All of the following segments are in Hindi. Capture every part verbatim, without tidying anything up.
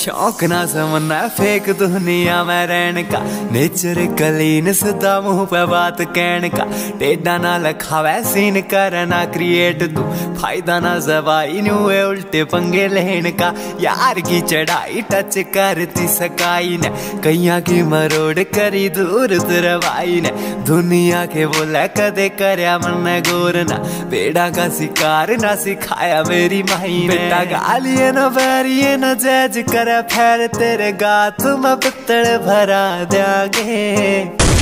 शौक ना समझना फेक दुनिया में रहने का, नेचर कलीन सदा मुंह पे बात कहने का, टेढ़ा ना लखावे सीन करना क्रिएट तू, फायदा ना जबाई न्यू उल्टे पंगे लेने का, यार की चढ़ाई टच करती सकाई ने, कैया की मरोड़ करी दूर तरवाई ने, दुनिया के बोला कदे करया मन गोर ना, बेड़ा का शिकार ना सिखाया मेरी माई ने, बेटा गालिए न बैरिए न जज करे फिर तेरे गात में पित्तल भरा देंगे,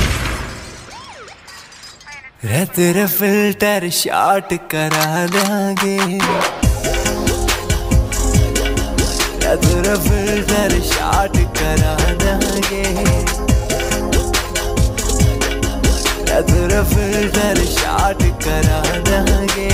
रे तेरे फिल्टर शॉट करा देंगे, रे तेरे फिल्टर शॉट करा देंगे, रे तेरे फिल्टर शॉट करा देंगे।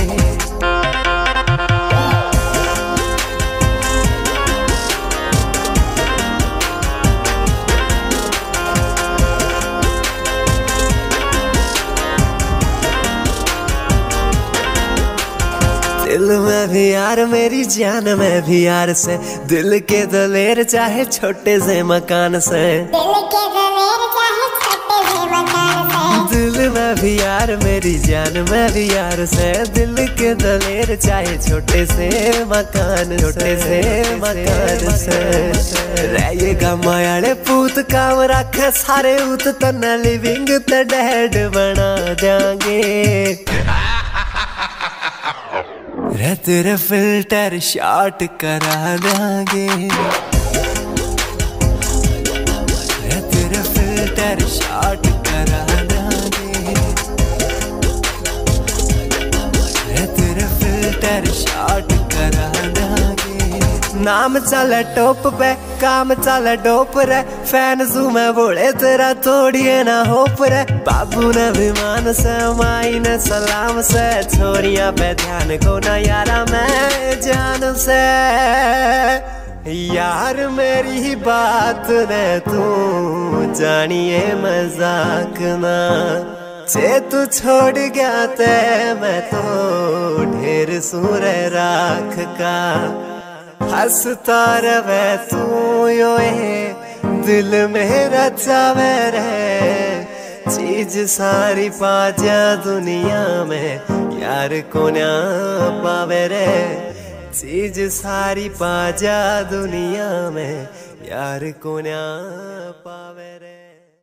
दिल में भी यार मेरी जान में भी यार से, दिल के दलेर चाहे छोटे से मकान से, दिल के दलेर चाहे छोटे से मकान से, दिल में भी यार मेरी जान में भी यार से, दिल के दलेर चाहे छोटे से मकान, छोटे से मकान से, रहेगा मायाले पूत काम रखे सारे उत तना लिविंग ते डेड बना देंगे, रे तेरे फिल्टर शॉट करा देंगे, रे तेरे फिल्टर शॉट करा देंगे, रे तेरे फिल्टर शॉट करा देंगे। नाम चले टॉप पे काम चले डोप रे, फैन जू में बोले तेरा तोड़िए ना होप रे, बाबू ने विमान से माई ने सलाम से, छोरिया पे ध्यान को ना यारा मैं जान से, यार मेरी बात ने तू जानिए मजाक ना, जे तू छोड़ गया ते मैं तो ढेर सूर राख का, हंसता रवे तू योए दिल मेरा चावे रे, चीज सारी पाजा दुनिया में यार को ना पावे रे, चीज सारी पाजा दुनिया में यार को ना पावे।